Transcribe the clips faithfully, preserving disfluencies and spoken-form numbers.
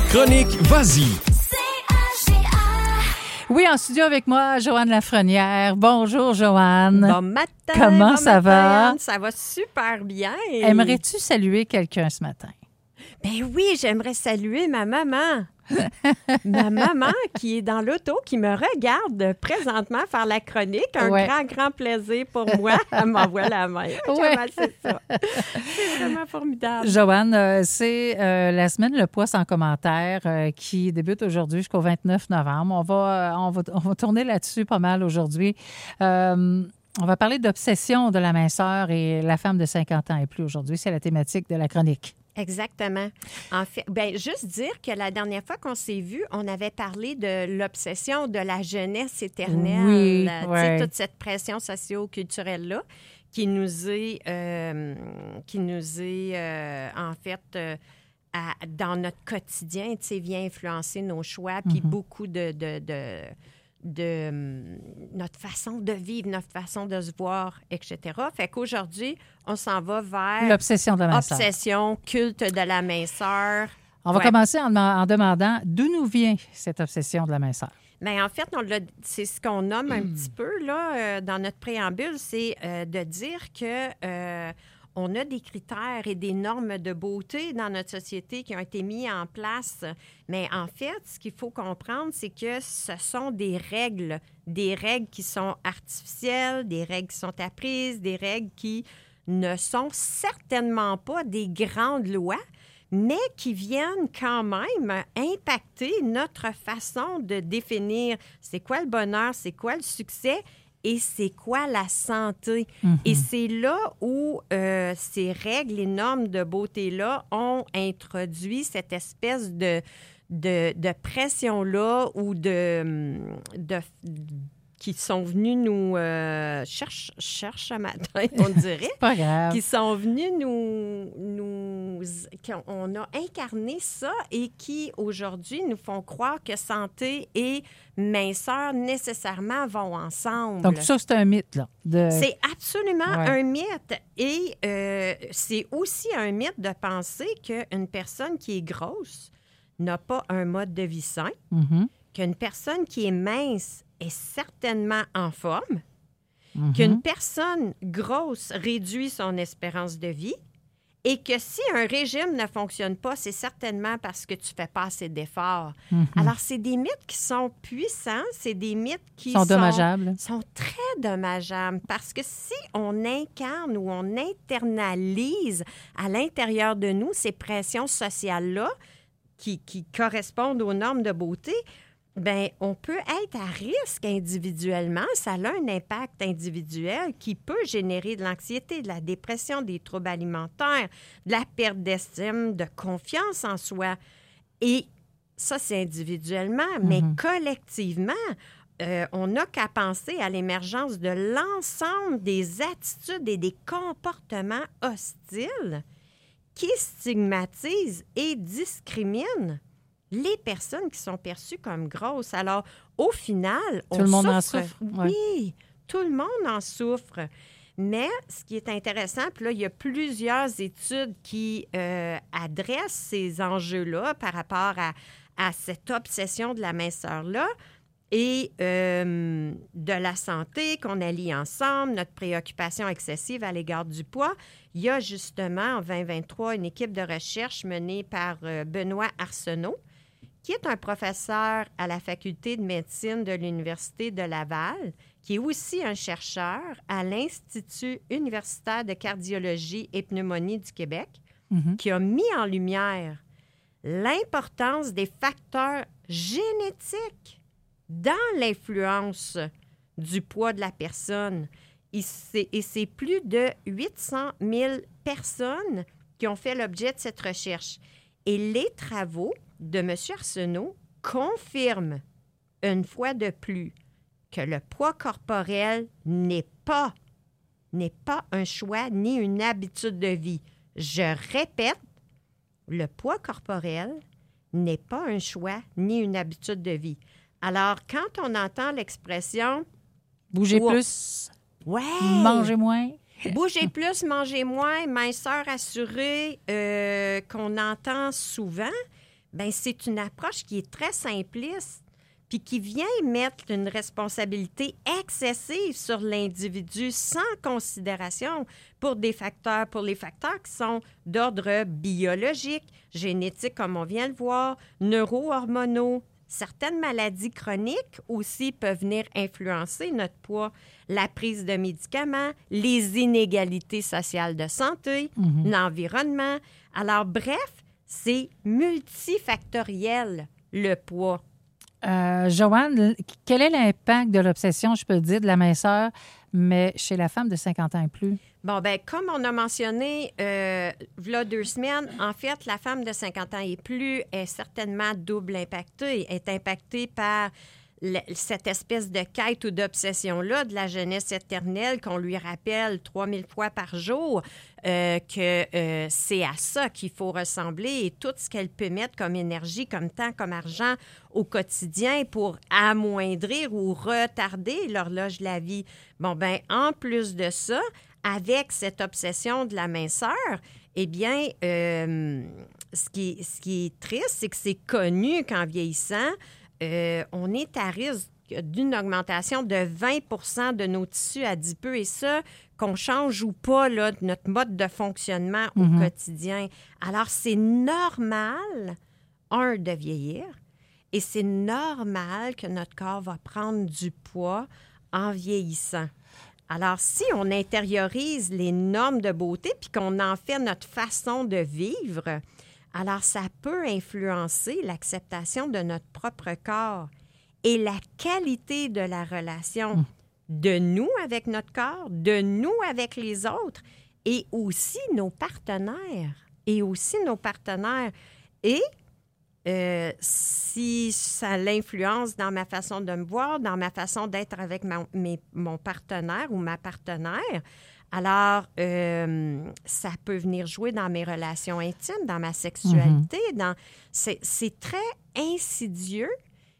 chronique Vas-y. Oui, en studio avec moi, Joanne Lafrenière. Bonjour, Joanne. Bon matin. Comment bon ça matin, va? Ça va super bien. Aimerais-tu saluer quelqu'un ce matin? Ben oui, j'aimerais saluer ma maman. Ma maman qui est dans l'auto, qui me regarde présentement faire la chronique. Un ouais. grand, grand plaisir pour moi. Elle m'envoie la main. Ouais. Comment c'est ça? C'est vraiment formidable. Joanne, euh, c'est euh, la semaine Le Poids sans commentaire euh, qui débute aujourd'hui jusqu'au vingt-neuf novembre. On va, euh, on va, on va tourner là-dessus pas mal aujourd'hui. Euh, on va parler d'obsession de la minceur et la femme de cinquante ans et plus aujourd'hui. C'est la thématique de la chronique. Exactement. En fait, ben juste dire que la dernière fois qu'on s'est vu, on avait parlé de l'obsession de la jeunesse éternelle. Oui, Tu sais, ouais. toute cette pression socio-culturelle-là qui nous est, euh, qui nous est euh, en fait, euh, à, dans notre quotidien, tu sais, vient influencer nos choix, puis Mm-hmm. beaucoup de... de, de de um, notre façon de vivre, notre façon de se voir, et cetera. Fait qu'aujourd'hui, on s'en va vers... L'obsession de la minceur. Obsession, culte de la minceur. On va Ouais. commencer en, en demandant d'où nous vient cette obsession de la minceur. Bien, en fait, on l'a, c'est ce qu'on nomme un petit peu là, euh, dans notre préambule, c'est euh, de dire que euh, on a des critères et des normes de beauté dans notre société qui ont été mis en place. Mais en fait, ce qu'il faut comprendre, c'est que ce sont des règles, des règles qui sont artificielles, des règles qui sont apprises, des règles qui ne sont certainement pas des grandes lois, mais qui viennent quand même impacter notre façon de définir c'est quoi le bonheur, c'est quoi le succès et c'est quoi la santé. Mm-hmm. Et c'est là où euh, ces règles, les normes de beauté-là ont introduit cette espèce de, de, de pression-là ou de, de, qui sont venus nous... Euh, cherche, cherche un matin, on dirait. Pas grave. Qui sont venus nous... nous on a incarné ça et qui, aujourd'hui, nous font croire que santé et minceur, nécessairement, vont ensemble. Donc, ça, c'est un mythe, là. De... C'est absolument Ouais. un mythe. Et euh, c'est aussi un mythe de penser qu'une personne qui est grosse n'a pas un mode de vie sain, Mm-hmm. qu'une personne qui est mince est certainement en forme, Mm-hmm. qu'une personne grosse réduit son espérance de vie et que si un régime ne fonctionne pas, c'est certainement parce que tu fais pas assez d'efforts. Mm-hmm. Alors, c'est des mythes qui sont puissants, c'est des mythes qui sont sont, dommageables. sont très dommageables parce que si on incarne ou on internalise à l'intérieur de nous ces pressions sociales-là qui, qui correspondent aux normes de beauté, bien, on peut être à risque individuellement. Ça a un impact individuel qui peut générer de l'anxiété, de la dépression, des troubles alimentaires, de la perte d'estime, de confiance en soi. Et ça, c'est individuellement, mais Mhm. collectivement, euh, on n'a qu'à penser à l'émergence de l'ensemble des attitudes et des comportements hostiles qui stigmatisent et discriminent les personnes qui sont perçues comme grosses. Alors, au final, on Tout le monde souffre. en souffre. Ouais. Oui, tout le monde en souffre. Mais ce qui est intéressant, puis là, il y a plusieurs études qui euh, adressent ces enjeux-là par rapport à, à cette obsession de la minceur-là et euh, de la santé qu'on allie ensemble, notre préoccupation excessive à l'égard du poids. Il y a justement, en vingt vingt-trois, une équipe de recherche menée par euh, Benoît Arsenault, qui est un professeur à la faculté de médecine de l'Université de Laval, qui est aussi un chercheur à l'Institut universitaire de cardiologie et pneumonie du Québec, Mhm. qui a mis en lumière l'importance des facteurs génétiques dans l'influence du poids de la personne. Et c'est, et c'est plus de huit cent mille personnes qui ont fait l'objet de cette recherche. Et les travaux de M. Arsenault confirment une fois de plus que le poids corporel n'est pas, n'est pas un choix ni une habitude de vie. Je répète, le poids corporel n'est pas un choix ni une habitude de vie. Alors, quand on entend l'expression Bougez Wow. plus, Ouais. mangez moins. Bouger plus, manger moins, minceur assurée, euh, qu'on entend souvent, bien, c'est une approche qui est très simpliste puis qui vient mettre une responsabilité excessive sur l'individu sans considération pour des facteurs, pour les facteurs qui sont d'ordre biologique, génétique, comme on vient de voir, neuro-hormonaux. Certaines maladies chroniques aussi peuvent venir influencer notre poids, la prise de médicaments, les inégalités sociales de santé, mm-hmm. l'environnement. Alors, bref, c'est multifactoriel, le poids. Euh, Joanne, quel est l'impact de l'obsession, je peux le dire, de la minceur, mais chez la femme de cinquante ans et plus? Bon, bien, comme on a mentionné, euh, voilà deux semaines, en fait, la femme de cinquante ans et plus est certainement double impactée, est impactée par le, cette espèce de quête ou d'obsession-là de la jeunesse éternelle qu'on lui rappelle trois mille fois par jour, euh, que euh, c'est à ça qu'il faut ressembler et tout ce qu'elle peut mettre comme énergie, comme temps, comme argent au quotidien pour amoindrir ou retarder l'horloge de la vie. Bon, bien, en plus de ça, avec cette obsession de la minceur, eh bien, euh, ce, qui, ce qui est triste, c'est que c'est connu qu'en vieillissant, euh, on est à risque d'une augmentation de vingt pour cent de nos tissus adipeux et ça, qu'on change ou pas là, notre mode de fonctionnement au mm-hmm. quotidien. Alors, c'est normal, un, de vieillir et c'est normal que notre corps va prendre du poids en vieillissant. Alors, si on intériorise les normes de beauté puis qu'on en fait notre façon de vivre, alors ça peut influencer l'acceptation de notre propre corps et la qualité de la relation mmh. de nous avec notre corps, de nous avec les autres et aussi nos partenaires. Et aussi nos partenaires. Et Euh, si ça l'influence dans ma façon de me voir, dans ma façon d'être avec ma, mes, mon partenaire ou ma partenaire, alors euh, ça peut venir jouer dans mes relations intimes, dans ma sexualité. Mm-hmm. Dans, c'est, c'est très insidieux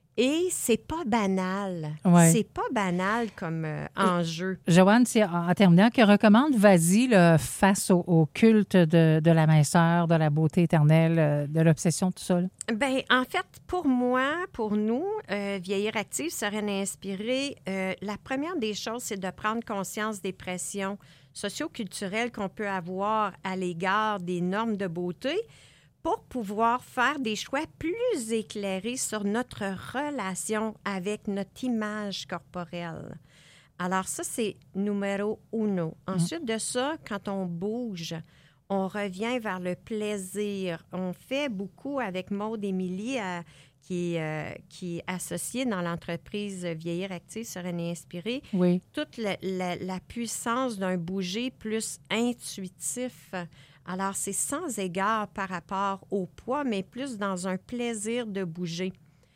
et c'est pas banal. Ouais. C'est pas banal comme euh, enjeu. Joanne, en terminant, que recommande Vas-y là, face au, au culte de, de la minceur, de la beauté éternelle, de l'obsession, tout ça? Bien, en fait, pour moi, pour nous, euh, Vieillir active serait inspiré. Euh, la première des choses, c'est de prendre conscience des pressions socio-culturelles qu'on peut avoir à l'égard des normes de beauté pour pouvoir faire des choix plus éclairés sur notre relation avec notre image corporelle. Alors ça, c'est numéro uno. Ensuite de ça, quand on bouge, on revient vers le plaisir. On fait beaucoup avec Maude Émilie, euh, qui, euh, qui est associée dans l'entreprise Vieillir active, Sereinement inspiré. Oui. Toute la, la, la puissance d'un bouger plus intuitif. Alors, c'est sans égard par rapport au poids, mais plus dans un plaisir de bouger.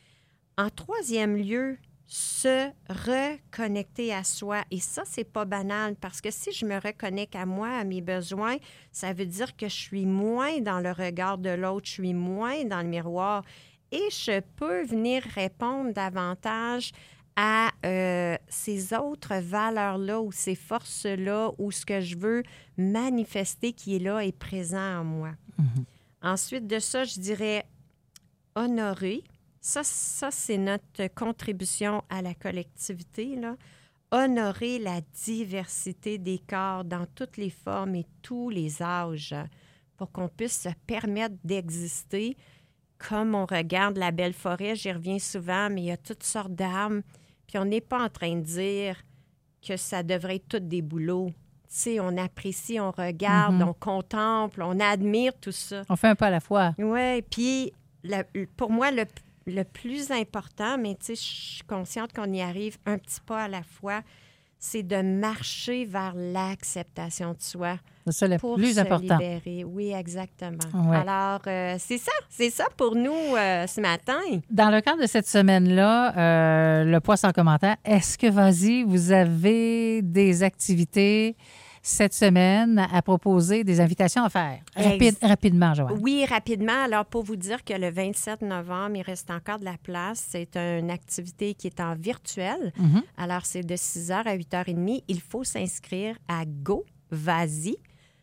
En troisième lieu, se reconnecter à soi. Et ça, c'est pas banal parce que si je me reconnecte à moi, à mes besoins, ça veut dire que je suis moins dans le regard de l'autre, je suis moins dans le miroir et je peux venir répondre davantage à euh, ces autres valeurs-là ou ces forces-là ou ce que je veux manifester qui est là et présent en moi. Mm-hmm. Ensuite de ça, je dirais honorer. Ça, ça, c'est notre contribution à la collectivité, là. Honorer la diversité des corps dans toutes les formes et tous les âges pour qu'on puisse se permettre d'exister comme on regarde la belle forêt. J'y reviens souvent, mais il y a toutes sortes d'arbres. Puis on n'est pas en train de dire que ça devrait être tout des bouleaux. Tu sais, on apprécie, on regarde, mm-hmm. on contemple, on admire tout ça. On fait un pas à la fois. Oui, puis le, pour moi, le, le plus important, mais tu sais, je suis consciente qu'on y arrive un petit pas à la fois, c'est de marcher vers l'acceptation de soi. C'est ça le pour plus se important. Libérer. Oui, exactement. Ouais. Alors, euh, c'est ça. C'est ça pour nous euh, ce matin. Dans le cadre de cette semaine-là, euh, le poids sans commentaire, est-ce que, vas-y, vous avez des activités cette semaine à proposer, des invitations à faire? Rapide, Ex- rapidement, Joanne. Oui, rapidement. Alors, pour vous dire que le vingt-sept novembre, il reste encore de la place. C'est une activité qui est en virtuel. Mm-hmm. Alors, c'est de six heures à huit heures trente. Il faut s'inscrire à Go, Vas-y,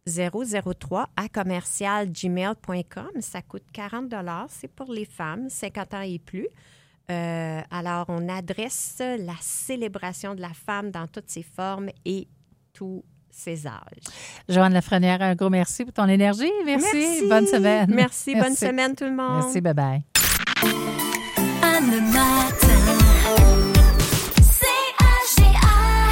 zéro zéro trois à commercial gmail point com. Ça coûte quarante dollars. C'est pour les femmes, cinquante ans et plus. Euh, alors, on adresse la célébration de la femme dans toutes ses formes et tous ses âges. Joanne Lafrenière, un gros merci pour ton énergie. Merci. Merci. Bonne semaine. Merci. Merci. Bonne semaine, tout le monde. Merci. Bye-bye. Anne Matt.